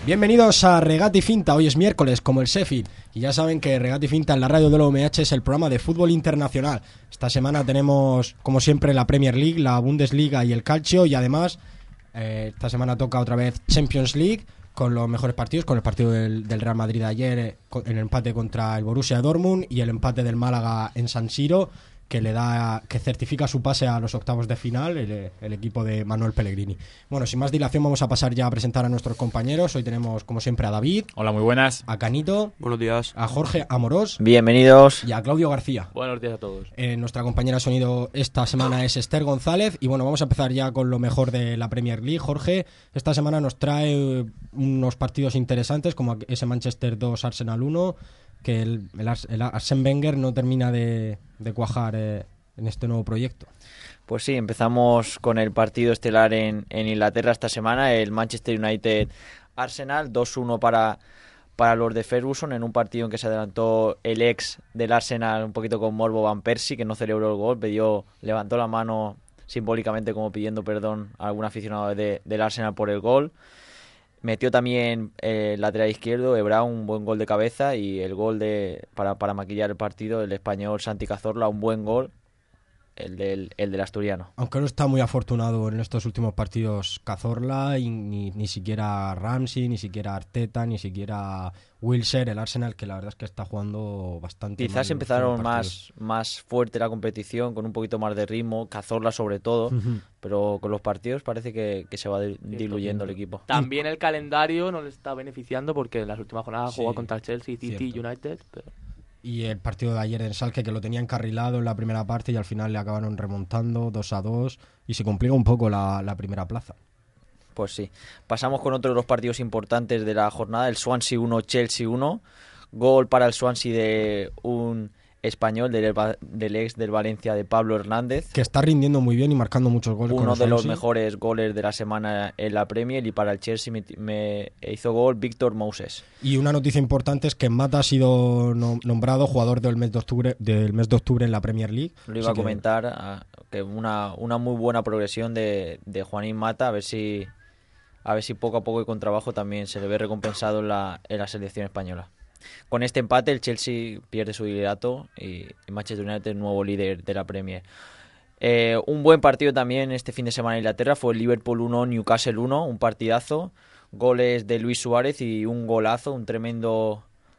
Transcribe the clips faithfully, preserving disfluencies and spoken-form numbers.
Bienvenidos a Regate y Finta. Hoy es miércoles, como el Sheffield, y ya saben que Regate y Finta en la radio de la U M H es el programa de fútbol internacional. Esta semana tenemos, como siempre, la Premier League, la Bundesliga y el Calcio, y además eh, esta semana toca otra vez Champions League con los mejores partidos, con el partido del, del Real Madrid de ayer, eh, en el empate contra el Borussia Dortmund y el empate del Málaga en San Siro, que le da, que certifica su pase a los octavos de final el, el equipo de Manuel Pellegrini. Bueno, sin más dilación vamos a pasar ya a presentar a nuestros compañeros. Hoy tenemos como siempre a David. Hola, muy buenas. A Canito. Buenos días. A Jorge Amorós. Bienvenidos. Y a Claudio García. Buenos días a todos. Eh, nuestra compañera de sonido esta semana es Esther González. Y bueno, vamos a empezar ya con lo mejor de la Premier League. Jorge, esta semana nos trae unos partidos interesantes como ese Manchester dos Arsenal uno, que el, el, el Arsène Wenger no termina de, de cuajar eh, en este nuevo proyecto. Pues sí, empezamos con el partido estelar en, en Inglaterra esta semana, el Manchester United Arsenal, dos uno para, para los de Ferguson, en un partido en que se adelantó el ex del Arsenal un poquito con morbo, Van Persie, que no celebró el gol, pidió, levantó la mano simbólicamente como pidiendo perdón a algún aficionado de, del Arsenal por el gol. Metió también el lateral izquierdo, Ebra, un buen gol de cabeza, y el gol de para, para maquillar el partido, el español Santi Cazorla, un buen gol, el del, el del asturiano. Aunque no está muy afortunado en estos últimos partidos Cazorla, y ni, ni siquiera Ramsey, ni siquiera Arteta, ni siquiera Wilshere, el Arsenal, que la verdad es que está jugando bastante Quizás mal empezaron más, más fuerte la competición, con un poquito más de ritmo, Cazorla sobre todo, uh-huh. pero con los partidos parece que, que se va diluyendo el equipo. También el calendario no le está beneficiando porque en las últimas jornadas sí, jugó contra el Chelsea, City y United, pero... Y el partido de ayer en Schalke, que lo tenía encarrilado en la primera parte y al final le acabaron remontando dos a dos y se complica un poco la, la primera plaza. Pues sí. Pasamos con otro de los partidos importantes de la jornada, el Swansea uno, Chelsea uno. Gol para el Swansea de un español, del, del ex del Valencia, de Pablo Hernández. Que está rindiendo muy bien y marcando muchos goles. Uno con de los los mejores goles de la semana en la Premier. Y para el Chelsea me, me hizo gol Víctor Moses. Y una noticia importante es que Mata ha sido no, nombrado jugador del mes de octubre del mes de octubre en la Premier League. Lo iba Así a comentar, que, a, que una, una muy buena progresión de, de Juanín Mata, a ver si a ver si poco a poco y con trabajo también se le ve recompensado en la, en la selección española. Con este empate el Chelsea pierde su liderato y Manchester United nuevo líder de la Premier. Eh, un buen partido también este fin de semana en Inglaterra fue el Liverpool uno, Newcastle uno, un partidazo, goles de Luis Suárez y un golazo, un tremendo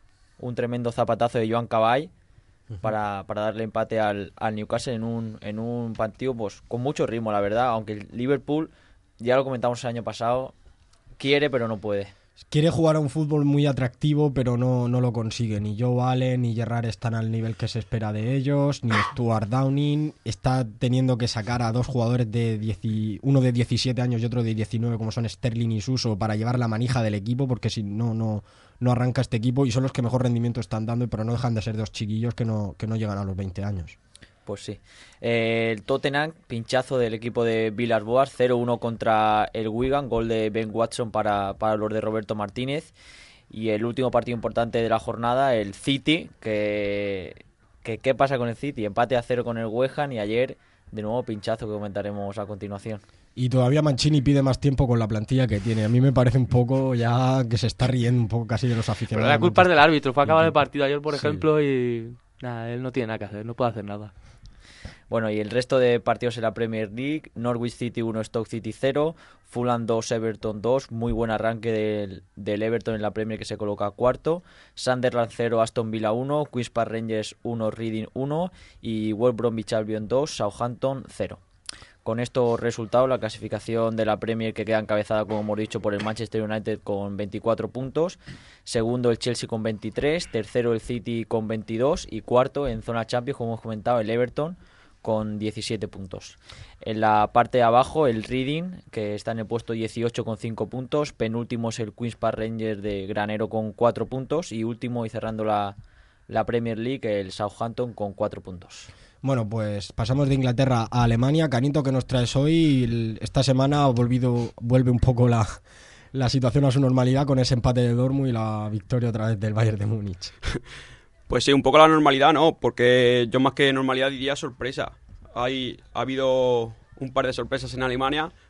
un tremendo zapatazo de Joan Caball uh-huh. para, para darle empate al, al Newcastle en un, en un partido pues con mucho ritmo, la verdad, aunque el Liverpool, ya lo comentamos el año pasado, quiere pero no puede. Quiere jugar a un fútbol muy atractivo, pero no, no lo consigue. Ni Joe Allen ni Gerrard están al nivel que se espera de ellos, ni Stuart Downing. Está teniendo que sacar a dos jugadores, de diez, uno de diecisiete años y otro de diecinueve, como son Sterling y Suso, para llevar la manija del equipo, porque si no, no, no arranca este equipo. Y son los que mejor rendimiento están dando, pero no dejan de ser dos chiquillos que no, que no llegan a los veinte años. Pues sí. Eh, el Tottenham, pinchazo del equipo de Villas-Boas, cero uno contra el Wigan, gol de Ben Watson para, para los de Roberto Martínez. Y el último partido importante de la jornada, el City, que, que ¿qué pasa con el City? Empate a cero con el West Ham y ayer, de nuevo, pinchazo que comentaremos a continuación. Y todavía Mancini pide más tiempo con la plantilla que tiene. A mí me parece un poco ya que se está riendo un poco casi de los aficionados. Pero la culpa es del árbitro, fue a acabar el partido ayer, por sí. ejemplo, y nada, él no tiene nada que hacer, no puede hacer nada. Bueno, y el resto de partidos en la Premier League, Norwich City uno, Stoke City cero, Fulham dos, Everton dos, muy buen arranque del, del Everton en la Premier que se coloca cuarto, Sunderland cero, Aston Villa uno, Queen's Park Rangers uno, Reading uno y West Bromwich Albion dos, Southampton cero. Con estos resultados, la clasificación de la Premier que queda encabezada, como hemos dicho, por el Manchester United con veinticuatro puntos, segundo el Chelsea con veintitrés, tercero el City con veintidós y cuarto en zona Champions, como hemos comentado, el Everton con diecisiete puntos. En la parte de abajo el Reading, que está en el puesto dieciocho con cinco puntos, penúltimo es el Queen's Park Rangers de Granero con cuatro puntos y último y cerrando la, la Premier League el Southampton con cuatro puntos. Bueno, pues pasamos de Inglaterra a Alemania. Canito, ¿qué nos traes hoy? Esta semana ha volvido, vuelve un poco la, la situación a su normalidad con ese empate de Dortmund y la victoria otra vez del Bayern de Múnich. Pues sí, un poco la normalidad, ¿no? Porque yo más que normalidad diría sorpresa. Hay, ha habido un par de sorpresas en Alemania,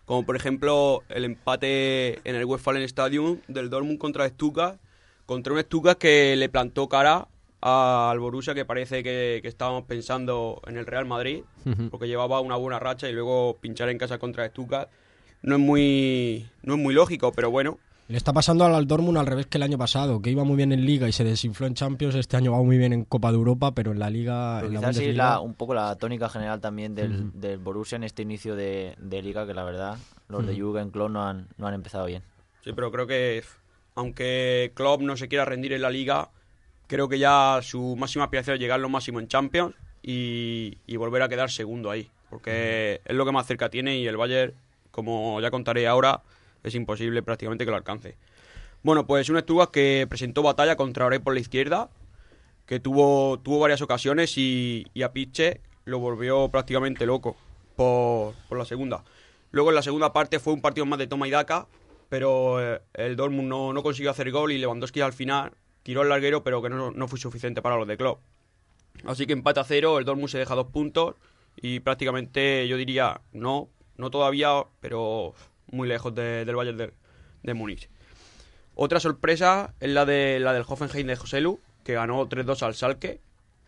como por ejemplo el empate en el Westfalen Stadium del Dortmund contra Stuttgart, contra un Stuttgart que le plantó cara al Borussia, que parece que, que estábamos pensando en el Real Madrid, uh-huh. porque llevaba una buena racha y luego pinchar en casa contra Stuttgart no es muy no es muy lógico, pero bueno. Le está pasando al Dortmund al revés que el año pasado, que iba muy bien en Liga y se desinfló en Champions. Este año va muy bien en Copa de Europa, pero en la Liga... Pero en quizás la sí Bundesliga... la, un poco la tónica general también del, uh-huh. del Borussia en este inicio de, de Liga, que la verdad los uh-huh. de Jürgen Klopp no han, no han empezado bien. Sí, pero creo que aunque Klopp no se quiera rendir en la Liga, creo que ya su máxima aspiración es llegar lo máximo en Champions y, y volver a quedar segundo ahí, porque uh-huh. es lo que más cerca tiene y el Bayern, como ya contaré ahora, es imposible prácticamente que lo alcance. Bueno, pues un Stuttgart que presentó batalla contra Ore por la izquierda, que tuvo, tuvo varias ocasiones y, y a Piche lo volvió prácticamente loco por, por la segunda. Luego en la segunda parte fue un partido más de toma y daca, pero eh, el Dortmund no, no consiguió hacer gol y Lewandowski al final tiró el larguero, pero que no, no fue suficiente para los de Klopp. Así que empate a cero, el Dortmund se deja dos puntos y prácticamente yo diría, no, no todavía, pero muy lejos de, del Bayern de, de Múnich. Otra sorpresa es la de la del Hoffenheim de Joselu, que ganó tres dos al Schalke.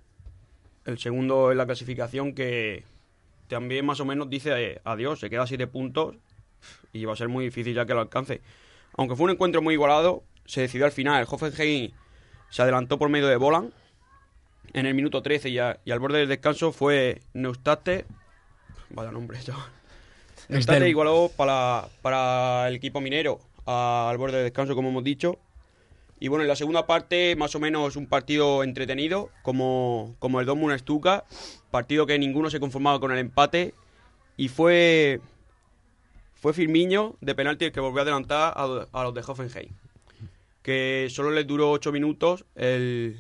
El segundo en la clasificación, que también más o menos dice eh, adiós, se queda a siete puntos y va a ser muy difícil ya que lo alcance. Aunque fue un encuentro muy igualado, se decidió al final. El Hoffenheim se adelantó por medio de Bolan en el minuto trece y, a, y al borde del descanso fue Neustadt. Vaya nombre, chaval. Neustadt del... igualó para, para el equipo minero al borde del descanso, como hemos dicho. Y bueno, en la segunda parte, más o menos un partido entretenido, como, como el Dortmund Stuttgart, partido que ninguno se conformaba con el empate, y fue fue Firmino de penalti el que volvió a adelantar a, a los de Hoffenheim, que solo les duró ocho minutos el,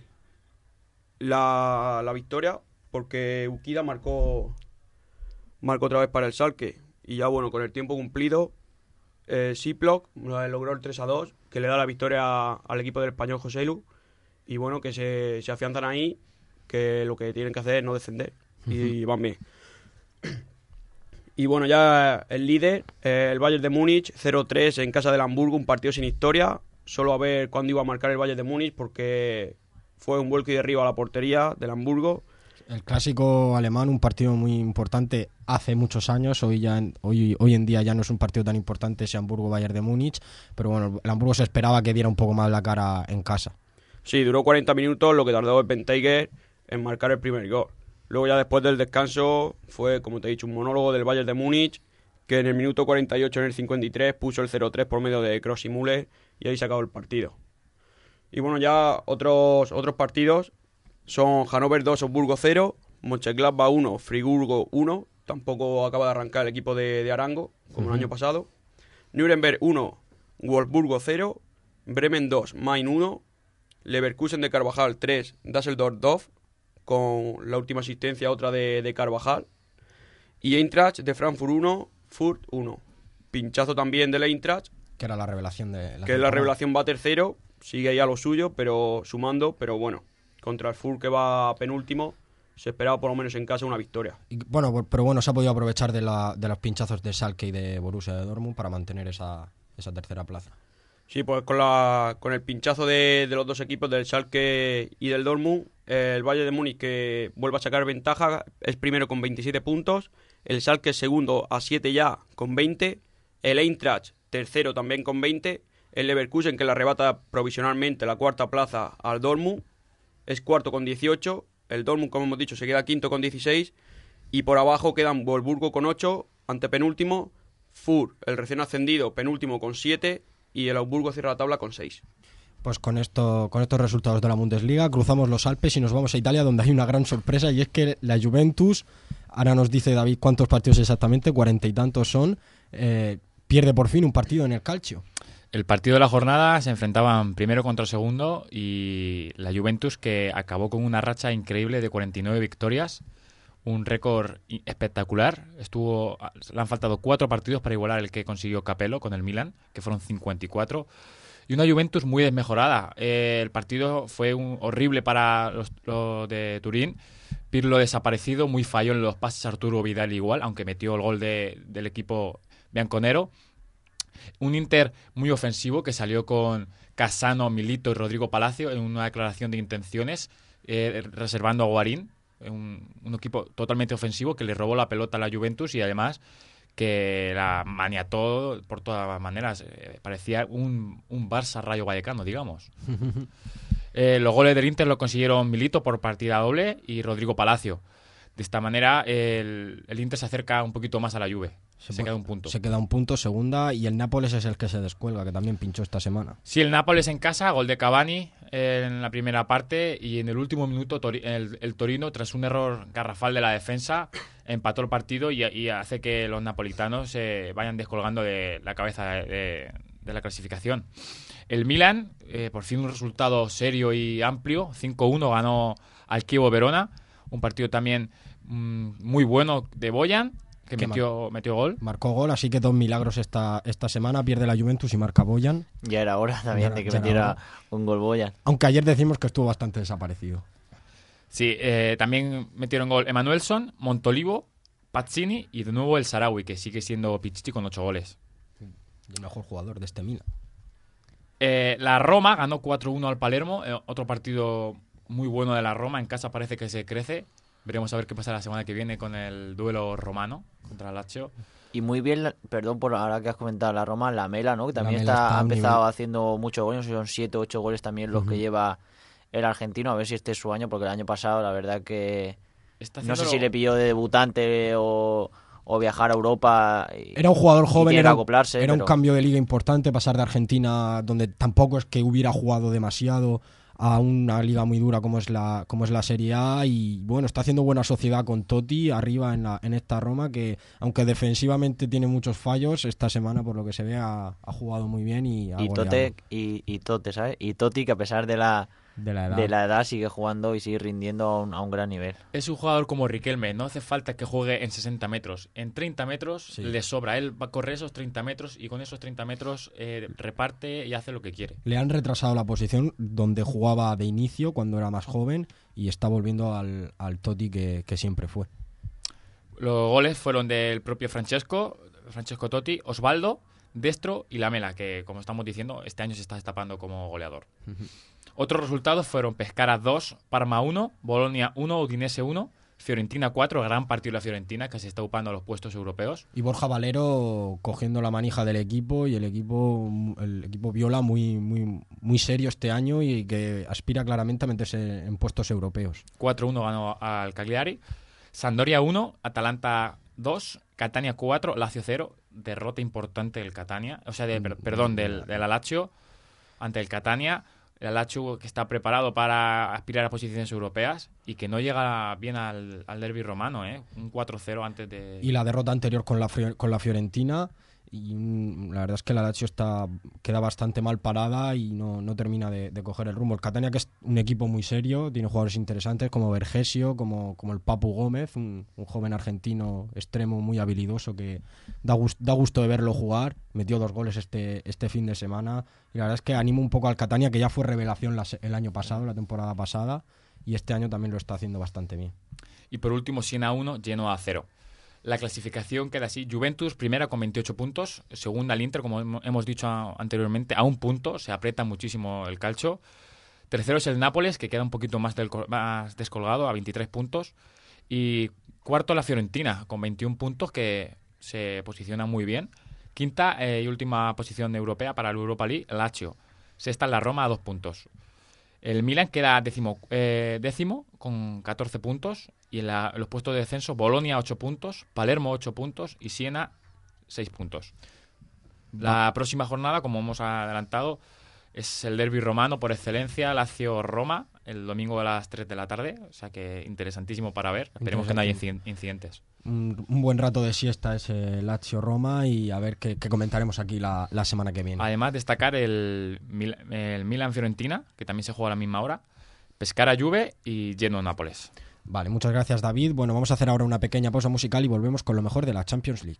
la, la victoria, porque Ukida marcó marcó otra vez para el Schalke, y ya bueno, con el tiempo cumplido, Eh, Siplok logró el tres a dos, que le da la victoria a, al equipo del español Joselu, y bueno, que se, se afianzan ahí, que lo que tienen que hacer es no descender, uh-huh. y van bien. Y bueno, ya el líder, eh, el Bayern de Múnich, cero tres en casa del Hamburgo, un partido sin historia, solo a ver cuándo iba a marcar el Bayern de Múnich, porque fue un vuelco y derribo a la portería del Hamburgo. El clásico alemán, un partido muy importante hace muchos años. Hoy ya hoy hoy en día ya no es un partido tan importante ese Hamburgo-Bayern de Múnich, pero bueno, el Hamburgo se esperaba que diera un poco más la cara en casa. Sí, duró cuarenta minutos, lo que tardó el Bentayger en marcar el primer gol. Luego ya después del descanso fue, como te he dicho, un monólogo del Bayern de Múnich, que en el minuto cuarenta y ocho, en el cincuenta y tres, puso el cero tres por medio de Kroos y Müller, y ahí se acabó el partido. Y bueno, ya otros otros partidos son Hannover dos, Augsburgo cero, Mönchengladbach uno, Friburgo uno, tampoco acaba de arrancar el equipo de, de Arango, como uh-huh. el año pasado. Nuremberg uno, Wolfsburgo cero, Bremen dos, Main uno, Leverkusen de Carvajal tres, Düsseldorf dos, con la última asistencia otra de, de Carvajal. Y Eintracht de Frankfurt uno, Fürth uno. Pinchazo también del Eintracht, que era la revelación de la que es la revelación, va tercero, sigue ahí a lo suyo, pero sumando, pero bueno. Contra el Fürth, que va penúltimo, se esperaba por lo menos en casa una victoria. Y, bueno, pero bueno, se ha podido aprovechar de, la, de los pinchazos de Schalke y de Borussia de Dortmund para mantener esa, esa tercera plaza. Sí, pues con la con el pinchazo de, de los dos equipos, del Schalke y del Dortmund, eh, el Bayern de Múnich, que vuelve a sacar ventaja, es primero con veintisiete puntos, el Schalke es segundo a siete ya con veinte, el Eintracht tercero también con veinte, el Leverkusen, que le arrebata provisionalmente la cuarta plaza al Dortmund, es cuarto con dieciocho, el Dortmund, como hemos dicho, se queda quinto con dieciséis, y por abajo quedan Wolfsburgo con ocho, antepenúltimo, Fürth, el recién ascendido, penúltimo con siete, y el Augsburgo cierra la tabla con seis. Pues con esto, con estos resultados de la Bundesliga cruzamos los Alpes y nos vamos a Italia, donde hay una gran sorpresa, y es que la Juventus, ahora nos dice David cuántos partidos exactamente, cuarenta y tantos son, eh, pierde por fin un partido en el Calcio. El partido de la jornada se enfrentaban primero contra el segundo, y la Juventus, que acabó con una racha increíble de cuarenta y nueve victorias, un récord espectacular. Estuvo, le han faltado cuatro partidos para igualar el que consiguió Capello con el Milan, que fueron cincuenta y cuatro, y una Juventus muy desmejorada. Eh, el partido fue un, horrible para los, los de Turín. Pirlo desaparecido, muy falló en los pases, Arturo Vidal igual, aunque metió el gol de, del equipo bianconero. Un Inter muy ofensivo que salió con Cassano, Milito y Rodrigo Palacio en una declaración de intenciones, eh, reservando a Guarín, un, un equipo totalmente ofensivo que le robó la pelota a la Juventus y además que la maniató por todas maneras. Eh, parecía un, un Barça Rayo Vallecano, digamos. eh, los goles del Inter lo consiguieron Milito por partida doble y Rodrigo Palacio. De esta manera el, el Inter se acerca un poquito más a la Juve. Se, se queda un punto. Se queda un punto, segunda, y el Nápoles es el que se descuelga, que también pinchó esta semana. Sí, el Nápoles en casa, gol de Cavani eh, en la primera parte, y en el último minuto Tori- el, el Torino, tras un error garrafal de la defensa, empató el partido y, y hace que los napolitanos se eh, vayan descolgando de la cabeza de, de, de la clasificación. El Milan, eh, por fin un resultado serio y amplio, cinco uno ganó al Chievo Verona, un partido también mmm, muy bueno de Bojan, que metió, metió gol. Marcó gol, así que dos milagros esta, esta semana. Pierde la Juventus y marca Bojan. Ya era hora también era, de que metiera un gol Bojan. Aunque ayer decimos que estuvo bastante desaparecido. Sí, eh, también metieron gol Emanuelson, Montolivo, Pazzini y de nuevo el Sarawi, que sigue siendo Pichichi con ocho goles. El mejor jugador de este Milan. Eh, la Roma ganó cuatro uno al Palermo, eh, otro partido muy bueno de la Roma. En casa parece que se crece. Veremos a ver qué pasa la semana que viene con el duelo romano contra el Lazio. Y muy bien, perdón por ahora que has comentado la Roma, la Mela, ¿no? Que también Lamela está, está ha a un empezado nivel. haciendo muchos goles, son siete o ocho goles también los uh-huh. que lleva el argentino. A ver si este es su año, porque el año pasado la verdad que está no sé si le pilló de debutante o, o viajar a Europa. Y, era un jugador joven, era, acoplarse, era pero... un cambio de liga importante, pasar de Argentina, donde tampoco es que hubiera jugado demasiado, a una liga muy dura como es la como es la Serie A, y bueno, está haciendo buena sociedad con Totti arriba en, la, en esta Roma, que aunque defensivamente tiene muchos fallos, esta semana por lo que se ve ha, ha jugado muy bien y ha y goleado. Tote y, y Tote, ¿sabes? Y Totti, que a pesar de la de la edad, de la edad sigue jugando y sigue rindiendo a un, a un gran nivel. Es un jugador como Riquelme, no hace falta que juegue en sesenta metros, en treinta metros sí. le sobra, él va a correr esos treinta metros y con esos treinta metros eh, reparte y hace lo que quiere. Le han retrasado la posición donde jugaba de inicio cuando era más joven y está volviendo al, al Totti que, que siempre fue. Los goles fueron del propio Francesco, Francesco Totti, Osvaldo, Destro y Lamela, que como estamos diciendo, este año se está destapando como goleador. Uh-huh. Otros resultados fueron Pescara dos, Parma uno, Bolonia uno, Udinese uno, Fiorentina cuatro, gran partido de la Fiorentina, que se está upando a los puestos europeos. Y Borja Valero cogiendo la manija del equipo, y el equipo el equipo viola muy, muy, muy serio este año y que aspira claramente a meterse en puestos europeos. cuatro uno ganó al Cagliari, Sampdoria uno, Atalanta dos, Catania cuatro, Lazio cero, derrota importante del Catania, o sea, de, per, perdón, del, del Lazio ante el Catania. El Lazio que está preparado para aspirar a posiciones europeas y que no llega bien al, al derbi romano, ¿eh? Un cuatro cero antes de... Y la derrota anterior con la, con la Fiorentina, y la verdad es que la Lazio está, queda bastante mal parada y no, no termina de, de coger el rumbo. El Catania, que es un equipo muy serio, tiene jugadores interesantes como Vergesio, como, como el Papu Gómez, un, un joven argentino extremo muy habilidoso que da, gust, da gusto de verlo jugar. Metió dos goles este, este fin de semana y la verdad es que anima un poco al Catania, que ya fue revelación la, el año pasado, la temporada pasada, y este año también lo está haciendo bastante bien. Y por último, Siena uno, Genoa cero. La clasificación queda así: Juventus primera con veintiocho puntos, segunda el Inter, como hemos dicho anteriormente, a un punto, se aprieta muchísimo el calcio. Tercero es el Nápoles, que queda un poquito más, del, más descolgado, a veintitrés puntos. Y cuarto la Fiorentina, con veintiún puntos, que se posiciona muy bien. Quinta eh, y última posición europea para la Europa League, Lazio. Sexta la Roma, a dos puntos. El Milan queda décimo, eh, décimo con catorce puntos, y en, la, en los puestos de descenso Bolonia ocho puntos, Palermo ocho puntos y Siena seis puntos. La próxima jornada, como hemos adelantado, es el derbi romano por excelencia, Lazio-Roma, el domingo a las tres de la tarde, o sea que interesantísimo para ver. Esperemos que no haya incidentes. Un, un buen rato de siesta ese Lazio-Roma, y a ver qué, qué comentaremos aquí la, la semana que viene. Además, destacar el, el Milan-Fiorentina, que también se juega a la misma hora, Pescara-Juve y Genoa-Nápoles. Vale, muchas gracias, David. Bueno, vamos a hacer ahora una pequeña pausa musical y volvemos con lo mejor de la Champions League.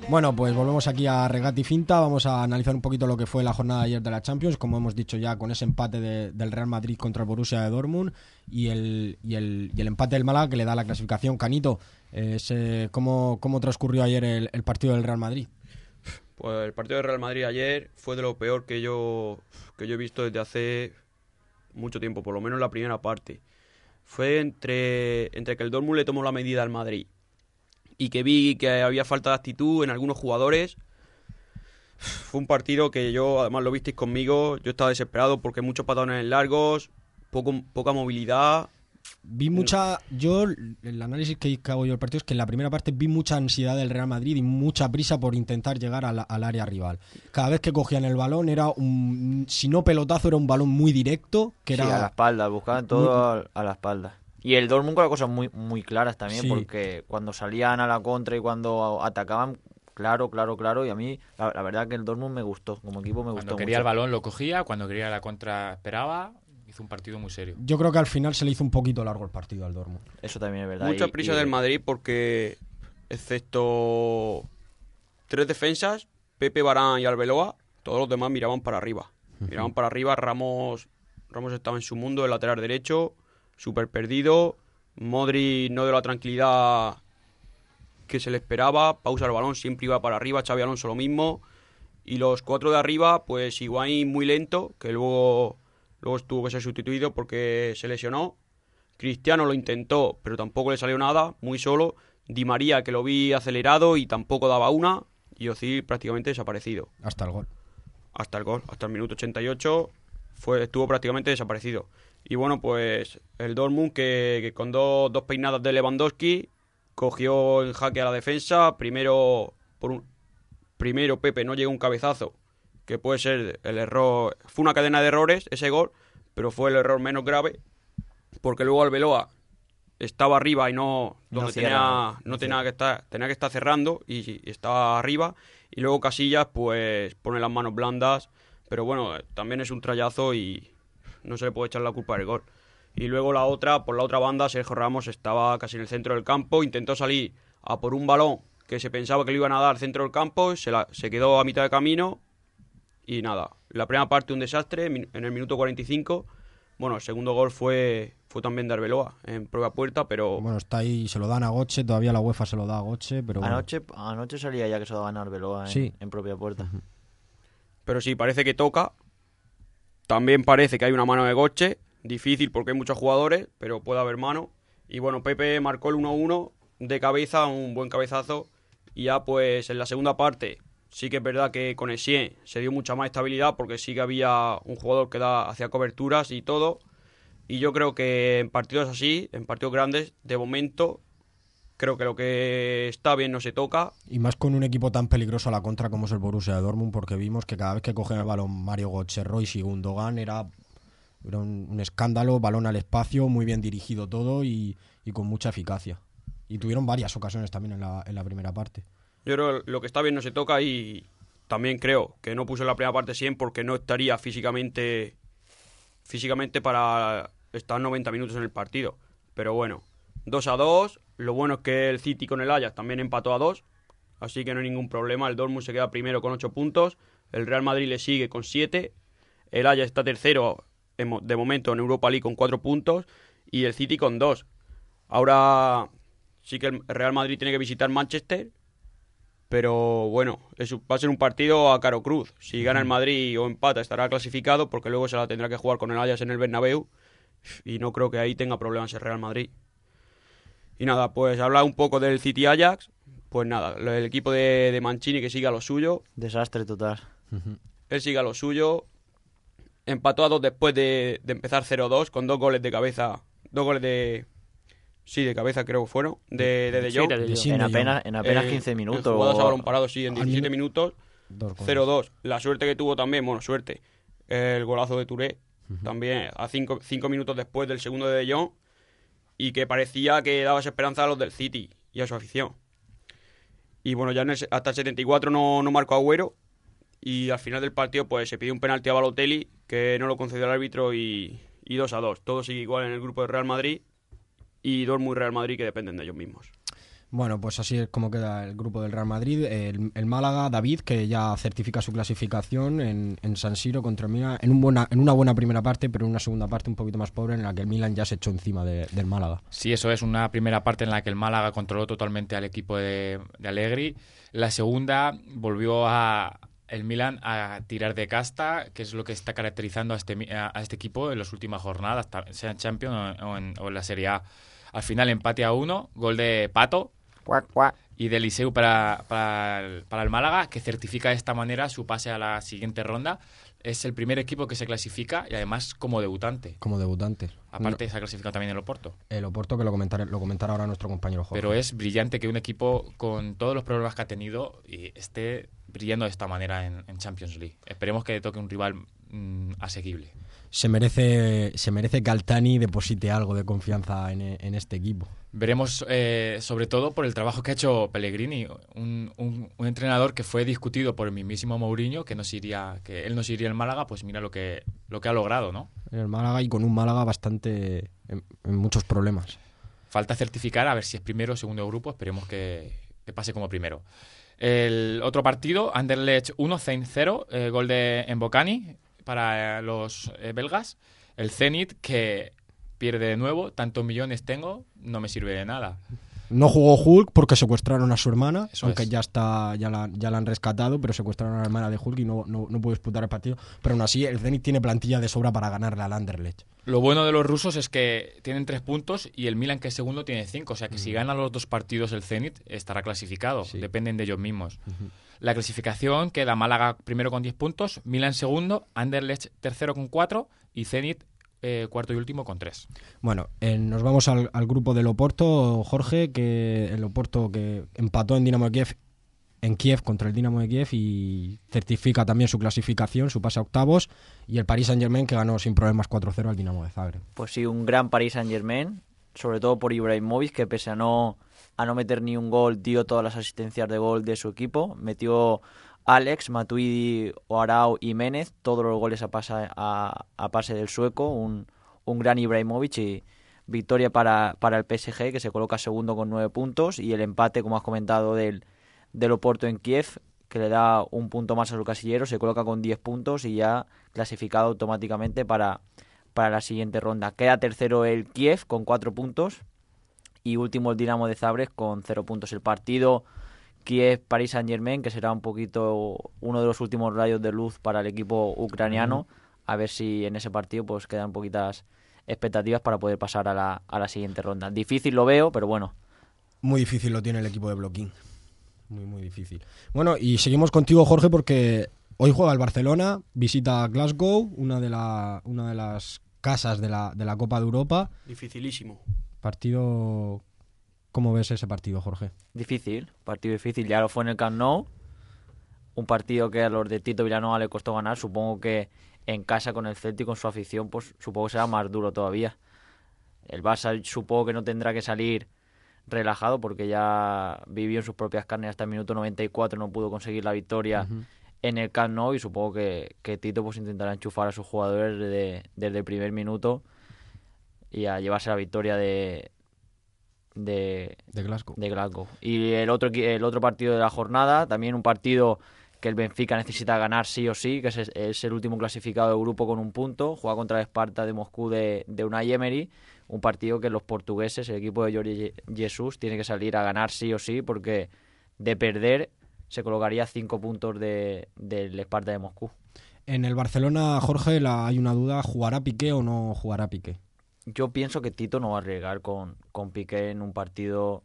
Bueno, pues volvemos aquí a Regate y Finta. Vamos a analizar un poquito lo que fue la jornada de ayer de la Champions, como hemos dicho ya, con ese empate de, del Real Madrid contra el Borussia de Dortmund y el, y el, y el empate del Málaga que le da la clasificación. Canito, eh, ese, ¿cómo, ¿cómo transcurrió ayer el, el partido del Real Madrid? Pues el partido del Real Madrid ayer fue de lo peor que yo, que yo he visto desde hace mucho tiempo, por lo menos la primera parte. Fue entre, entre que el Dortmund le tomó la medida al Madrid y que vi que había falta de actitud en algunos jugadores. Fue un partido que yo, además lo visteis conmigo, yo estaba desesperado porque muchos patadones largos, poco, poca movilidad. Vi mucha, yo el análisis que hago yo del partido es que en la primera parte vi mucha ansiedad del Real Madrid y mucha prisa por intentar llegar al, al área rival. Cada vez que cogían el balón era un, si no pelotazo, era un balón muy directo, que era sí, a la espalda, buscaban todo muy... a la espalda. Y el Dortmund con las cosas muy, muy claras también, sí. Porque cuando salían a la contra y cuando atacaban, claro, claro, claro, y a mí la, la verdad que el Dortmund me gustó, como equipo me cuando gustó Cuando quería mucho. el balón lo cogía, cuando quería la contra esperaba, hizo un partido muy serio. Yo creo que al final se le hizo un poquito largo el partido al Dortmund. Eso también es verdad. Mucha y, prisa y... del Madrid porque, excepto tres defensas, Pepe, Varane y Arbeloa, todos los demás miraban para arriba. Uh-huh. Miraban para arriba, Ramos, Ramos estaba en su mundo, el lateral derecho, súper perdido. Modric no dio la tranquilidad que se le esperaba, pausa el balón, siempre iba para arriba, Xabi Alonso lo mismo, y los cuatro de arriba, pues Higuaín muy lento, que luego, luego tuvo que ser sustituido porque se lesionó. Cristiano lo intentó, pero tampoco le salió nada, muy solo. Di María, que lo vi acelerado y tampoco daba una, y Özil prácticamente desaparecido. Hasta el gol. Hasta el gol, hasta el minuto ochenta y ocho fue, estuvo prácticamente desaparecido. Y bueno, pues el Dortmund que, que con dos, dos peinadas de Lewandowski cogió en jaque a la defensa. Primero, por un, primero Pepe no llegó un cabezazo, que puede ser el error. Fue una cadena de errores ese gol, pero fue el error menos grave, porque luego Arbeloa estaba arriba y no donde no tenía cierra, no no tenía que estar tenía que estar cerrando y, y estaba arriba. Y luego Casillas pues pone las manos blandas, pero bueno, también es un trayazo y no se le puede echar la culpa del gol. Y luego la otra, por la otra banda, Sergio Ramos estaba casi en el centro del campo, intentó salir a por un balón que se pensaba que le iban a dar al centro del campo, se, la, se quedó a mitad de camino y nada. La primera parte un desastre, en el minuto cuarenta y cinco. Bueno, el segundo gol fue fue también de Arbeloa, en propia puerta, pero... Bueno, está ahí, se lo dan a Götze, todavía la UEFA se lo da a Götze, pero... Bueno. Anoche, anoche salía ya que se lo daban a Arbeloa en, sí. en propia puerta. Uh-huh. Pero sí, parece que toca. También parece que hay una mano de Götze, difícil porque hay muchos jugadores, pero puede haber mano. Y bueno, Pepe marcó el uno uno de cabeza, un buen cabezazo. Y ya pues en la segunda parte sí que es verdad que con Essien se dio mucha más estabilidad porque sí que había un jugador que da, hacía coberturas y todo. Y yo creo que en partidos así, en partidos grandes, de momento, creo que lo que está bien no se toca. Y más con un equipo tan peligroso a la contra como es el Borussia de Dortmund, porque vimos que cada vez que cogían el balón Mario Götze, Royce y Gundogan era, era un, un escándalo, balón al espacio, muy bien dirigido todo y, y con mucha eficacia. Y tuvieron varias ocasiones también en la, en la primera parte. Yo creo que lo que está bien no se toca y también creo que no puso en la primera parte cien porque no estaría físicamente, físicamente para... Está noventa minutos en el partido. Pero bueno, dos a dos. Lo bueno es que el City con el Ajax también empató a dos. Así que no hay ningún problema. El Dortmund se queda primero con ocho puntos. El Real Madrid le sigue con siete. El Ajax está tercero de momento en Europa League con cuatro puntos. Y el City con dos. Ahora sí que el Real Madrid tiene que visitar Manchester. Pero bueno, eso va a ser un partido a caro cruz. Si gana el Madrid o empata estará clasificado porque luego se la tendrá que jugar con el Ajax en el Bernabéu. Y no creo que ahí tenga problemas el Real Madrid. Y nada, pues hablar un poco del City Ajax. Pues nada, el equipo de, de Mancini que siga lo suyo. Desastre total. Uh-huh. Él siga lo suyo. Empató a dos después de, de empezar cero dos con dos goles de cabeza. Dos goles de... Sí, de cabeza creo que fueron. De De, de Sí, Jong. de De Jong. Sí, En de apenas, Jong. en apenas Eh, quince minutos. En jugadas a balón parado, sí, en diecisiete minutos. cero dos. La suerte que tuvo también, bueno, suerte. El golazo de Touré. Uh-huh. También a cinco, cinco minutos después del segundo de De Jong. Y que parecía que daba esperanza a los del City y a su afición. Y bueno, ya en el, hasta el setenta y cuatro no, no marcó Agüero. Y al final del partido pues se pidió un penalti a Balotelli que no lo concedió el árbitro y, y dos a dos. Todo sigue igual en el grupo de Real Madrid y Dortmund y Real Madrid que dependen de ellos mismos. Bueno, pues así es como queda el grupo del Real Madrid. El, el Málaga, David, que ya certifica su clasificación en, en San Siro contra el Milan, en, un buena, en una buena primera parte, pero en una segunda parte un poquito más pobre, en la que el Milan ya se echó encima de, del Málaga. Sí, eso es una primera parte en la que el Málaga controló totalmente al equipo de, de Allegri. La segunda volvió a el Milan a tirar de casta, que es lo que está caracterizando a este, a, a este equipo en las últimas jornadas, sea en Champions o en, o en la Serie A. Al final empate a uno, gol de Pato. Cuac, cuac. Y de Eliseu para, para, el, para el Málaga, que certifica de esta manera su pase a la siguiente ronda. Es el primer equipo que se clasifica y además como debutante. Como debutante. Aparte no. se ha clasificado también el Oporto. El Oporto, que lo comentará, lo comentará ahora nuestro compañero Jorge. Pero es brillante que un equipo con todos los problemas que ha tenido y esté brillando de esta manera en, en Champions League. Esperemos que toque un rival mmm, asequible. Se merece, se merece que Altani deposite algo de confianza en, en este equipo. Veremos, eh, sobre todo, por el trabajo que ha hecho Pellegrini, un, un, un entrenador que fue discutido por el mismísimo Mourinho, que, nos iría, que él nos iría al Málaga, pues mira lo que, lo que ha logrado, ¿no? En el Málaga y con un Málaga bastante en, en muchos problemas. Falta certificar a ver si es primero o segundo grupo, esperemos que, que pase como primero. El otro partido, Anderlecht uno, Zenit cero, eh, gol de Mbokani para los eh, belgas. El Zenit, que pierde de nuevo, tantos millones tengo, no me sirve de nada. No jugó Hulk porque secuestraron a su hermana, Eso aunque es. ya está ya la, ya la han rescatado, pero secuestraron a la hermana de Hulk y no, no, no pudo disputar el partido. Pero aún así, el Zenit tiene plantilla de sobra para ganarle al Anderlecht. Lo bueno de los rusos es que tienen tres puntos y el Milan, que es segundo, tiene cinco. O sea que Mm. si gana los dos partidos el Zenit, estará clasificado. Sí. Dependen de ellos mismos. Uh-huh. La clasificación queda Málaga primero con diez puntos, Milan segundo, Anderlecht tercero con cuatro y Zenit eh, cuarto y último con tres. Bueno, eh, nos vamos al, al grupo del Oporto, Jorge, que el Oporto que empató en Dinamo de Kiev, en Kiev contra el Dinamo de Kiev y certifica también su clasificación, su pase a octavos, y el Paris Saint-Germain que ganó sin problemas cuatro cero al Dinamo de Zagreb. Pues sí, un gran Paris Saint-Germain, sobre todo por Ibrahimovic, que pese a no, a no meter ni un gol, dio todas las asistencias de gol de su equipo. Metió Alex, Matuidi, Oarau y Ménez, todos los goles a, pasa, a, a pase del sueco. Un, un gran Ibrahimovic y victoria para, para el P S G, que se coloca segundo con nueve puntos, y el empate, como has comentado, del, del Oporto en Kiev, que le da un punto más a su casillero, se coloca con diez puntos y ya clasificado automáticamente para, para la siguiente ronda. Queda tercero el Kiev con cuatro puntos y último el Dinamo de Zagreb con cero puntos. El partido Kiev-Paris Saint-Germain, que será un poquito uno de los últimos rayos de luz para el equipo ucraniano, a ver si en ese partido pues quedan poquitas expectativas para poder pasar a la, a la siguiente ronda. Difícil lo veo, pero bueno. Muy difícil lo tiene el equipo de Bloquín. Muy, muy difícil. Bueno, y seguimos contigo, Jorge, porque hoy juega el Barcelona, visita Glasgow, una de, la, una de las casas de la, de la Copa de Europa. Dificilísimo. Partido... ¿Cómo ves ese partido, Jorge? Difícil, partido difícil. Ya lo fue en el Camp Nou. Un partido que a los de Tito Vilanova le costó ganar. Supongo que en casa con el Celtic, con su afición, pues supongo que será más duro todavía. El Barça supongo que no tendrá que salir relajado porque ya vivió en sus propias carnes hasta el minuto noventa y cuatro, no pudo conseguir la victoria uh-huh. en el Camp Nou, y supongo que, que Tito pues intentará enchufar a sus jugadores desde, desde el primer minuto y a llevarse la victoria de de, de Glasgow. de Glasgow. Y el otro, el otro partido de la jornada, también un partido que el Benfica necesita ganar sí o sí, que es, es el último clasificado del grupo con un punto, juega contra el Sparta de Moscú de, de Unai Emery, un partido que los portugueses, el equipo de Jorge Jesus, tiene que salir a ganar sí o sí, porque de perder se colocaría cinco puntos de, del Sparta de Moscú. En el Barcelona, Jorge, la, hay una duda, ¿jugará Piqué o no jugará Piqué? Yo pienso que Tito no va a arriesgar con, con Piqué en un partido,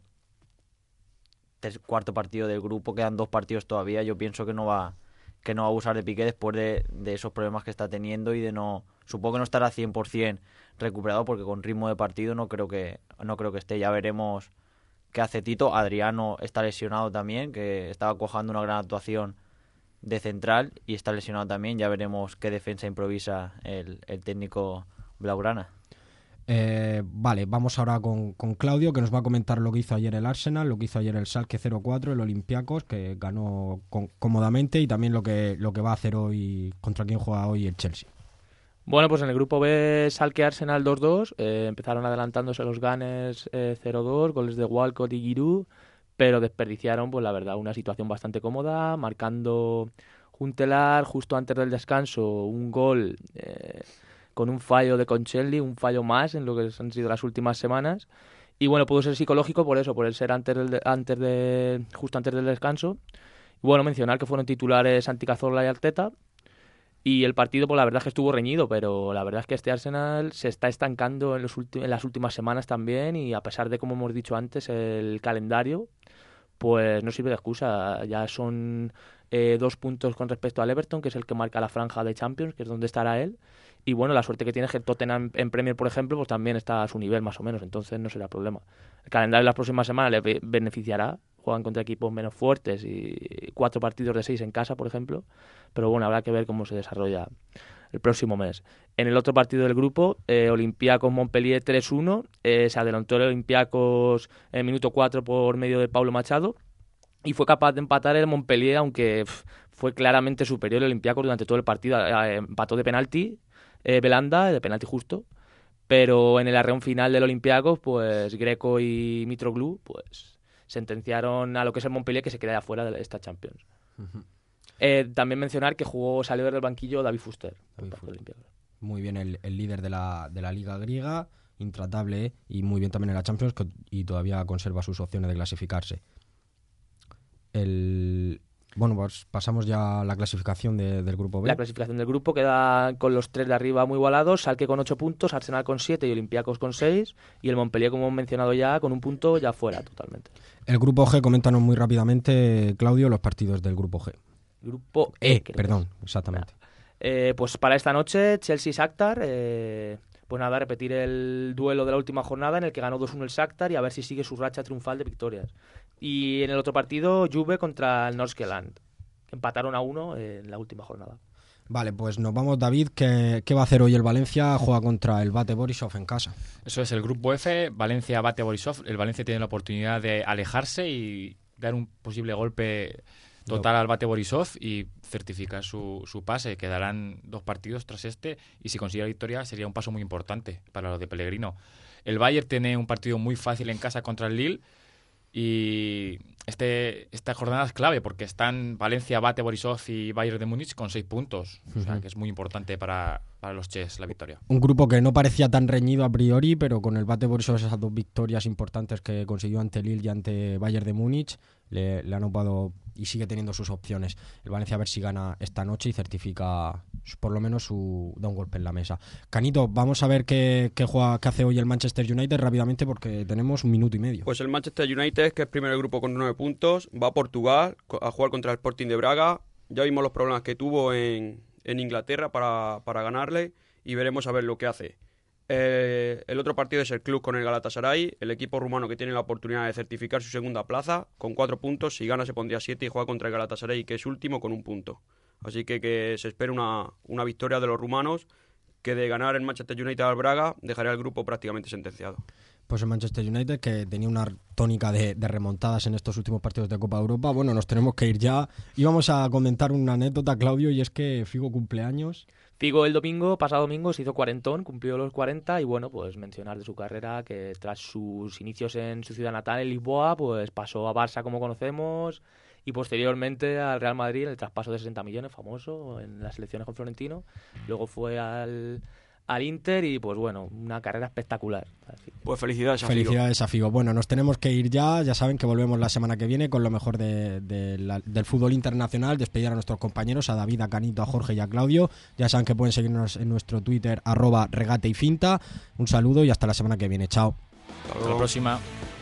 ter, cuarto partido del grupo, quedan dos partidos todavía. Yo pienso que no va que no va a abusar de Piqué después de, de esos problemas que está teniendo y de no, supongo que no estará cien por ciento recuperado, porque con ritmo de partido no creo que no creo que esté. Ya veremos qué hace Tito. Adriano está lesionado también, que estaba cuajando una gran actuación de central y está lesionado también. Ya veremos qué defensa improvisa el, el técnico blaugrana. Eh, vale, vamos ahora con, con Claudio, que nos va a comentar lo que hizo ayer el Arsenal, lo que hizo ayer el Schalke cero cuatro, el Olympiacos, que ganó con, cómodamente, y también lo que, lo que va a hacer hoy, contra quien juega hoy el Chelsea. Bueno, pues en el grupo B, Schalke Arsenal dos dos, eh, empezaron adelantándose los Gunners eh, cero dos, goles de Walcott y Giroud, pero desperdiciaron, pues la verdad, una situación bastante cómoda, marcando Huntelaar justo antes del descanso un gol eh, con un fallo de Concelli, un fallo más en lo que han sido las últimas semanas. Y bueno, pudo ser psicológico por eso, por el ser antes del, antes de, justo antes del descanso. Y bueno, mencionar que fueron titulares Santi Cazorla y Arteta. Y el partido, pues la verdad es que estuvo reñido, pero la verdad es que este Arsenal se está estancando en, los ulti- en las últimas semanas también. Y a pesar de, como hemos dicho antes, el calendario, pues no sirve de excusa. Ya son eh, dos puntos con respecto al Everton, que es el que marca la franja de Champions, que es donde estará él. Y bueno, la suerte que tiene es que Tottenham en Premier, por ejemplo, pues también está a su nivel más o menos, entonces no será problema. El calendario de las próximas semanas le be- beneficiará, juegan contra equipos menos fuertes y cuatro partidos de seis en casa, por ejemplo, pero bueno, habrá que ver cómo se desarrolla el próximo mes. En el otro partido del grupo, eh, Olympiacos Montpellier tres uno, eh, se adelantó el Olympiacos en el minuto cuatro por medio de Paulo Machado y fue capaz de empatar el Montpellier, aunque pff, fue claramente superior el Olympiacos durante todo el partido, eh, empató de penalti. Eh, Belanda, de penalti justo, pero en el arreón final del Olympiacos, pues Greco y Mitroglou pues sentenciaron a lo que es el Montpellier que se queda afuera de esta Champions. Uh-huh. Eh, también mencionar que jugó, salió del banquillo David Fuster. David Fuster. Muy bien el, el líder de la, de la Liga griega, intratable, ¿eh? Y muy bien también en la Champions que, y todavía conserva sus opciones de clasificarse. El... Bueno, pues pasamos ya a la clasificación de, del grupo B. La clasificación del grupo queda con los tres de arriba muy igualados, Schalke con ocho puntos, Arsenal con siete y Olympiacos con seis, y el Montpellier, como hemos mencionado ya, con un punto ya fuera totalmente. El grupo G, coméntanos muy rápidamente, Claudio, los partidos del grupo G. Grupo E, E perdón, exactamente. Eh, pues para esta noche, Chelsea-Shakhtar, eh, pues nada, repetir el duelo de la última jornada en el que ganó dos uno el Shakhtar y a ver si sigue su racha triunfal de victorias. Y en el otro partido, Juve contra el Nordsjælland. Empataron a uno en la última jornada. Vale, pues nos vamos, David. ¿Qué, qué va a hacer hoy el Valencia? Juega contra el Bate Borisov en casa. Eso es el grupo F, Valencia bate a Borisov. El Valencia tiene la oportunidad de alejarse y dar un posible golpe total al Bate Borisov y certificar su, su pase. Quedarán dos partidos tras este y si consigue la victoria sería un paso muy importante para los de Pellegrino. El Bayern tiene un partido muy fácil en casa contra el Lille y este esta jornada es clave porque están Valencia, Bate Borisov y Bayern de Múnich con seis puntos. Uh-huh. O sea que es muy importante para, para los Ches la victoria. Un grupo que no parecía tan reñido a priori, pero con el Bate Borisov, esas dos victorias importantes que consiguió ante Lille y ante Bayern de Múnich, le, le han ocupado y sigue teniendo sus opciones. El Valencia a ver si gana esta noche y certifica por lo menos su da un golpe en la mesa. Canito, vamos a ver qué, qué, juega, qué hace hoy el Manchester United rápidamente porque tenemos un minuto y medio. Pues el Manchester United, que es primero del grupo con nueve puntos, va a Portugal a jugar contra el Sporting de Braga. Ya vimos los problemas que tuvo en, en Inglaterra para, para ganarle y veremos a ver lo que hace. Eh, el otro partido es el club con el Galatasaray, el equipo rumano que tiene la oportunidad de certificar su segunda plaza con cuatro puntos. Si gana se pondría siete y juega contra el Galatasaray, que es último, con un punto. Así que, que se espera una, una victoria de los rumanos, que de ganar el Manchester United al Braga dejaría el grupo prácticamente sentenciado. Pues el Manchester United, que tenía una tónica de, de remontadas en estos últimos partidos de Copa Europa. Bueno, nos tenemos que ir ya. Íbamos a comentar una anécdota, Claudio, y es que Figo cumpleaños. Figo el domingo, pasado domingo, se hizo cuarentón, cumplió los cuarenta y bueno, pues mencionar de su carrera que tras sus inicios en su ciudad natal, en Lisboa, pues pasó a Barça como conocemos y posteriormente al Real Madrid en el traspaso de sesenta millones, famoso, en las elecciones con Florentino. Luego fue al, al Inter y pues bueno, una carrera espectacular. Pues felicidades a Figo. Felicidades a Figo. Bueno, nos tenemos que ir ya, ya saben que volvemos la semana que viene con lo mejor de, de la, del fútbol internacional, despedir a nuestros compañeros, a David, a Canito, a Jorge y a Claudio. Ya saben que pueden seguirnos en nuestro Twitter, arroba regate y finta. Un saludo y hasta la semana que viene. Chao. Hasta la próxima.